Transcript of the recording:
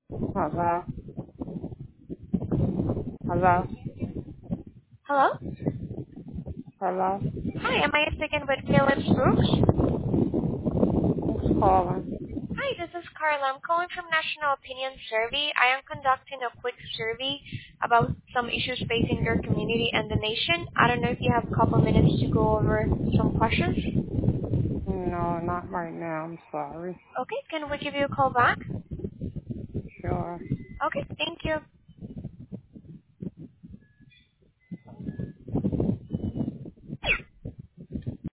Hello? Hello? Hello? Hello? Hi, am I speaking with Phillips Brooks? Who's calling? Hi, this is Carla. I'm calling from National Opinion Survey. I am conducting a quick survey about some issues facing your community and the nation. I don't know if you have a couple minutes to go over some questions. No, not right now. I'm sorry. Okay, can we give you a call back? Sure. Okay, thank you.